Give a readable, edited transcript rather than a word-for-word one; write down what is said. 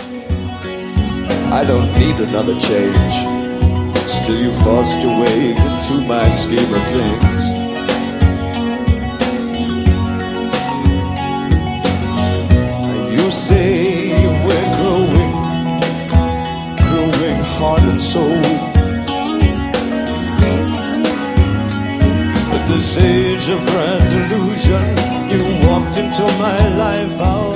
I don't need another change. Still you forced your way into my scheme of things. You say we're growing heart and soul. At this age of grand delusion, you walked into my life out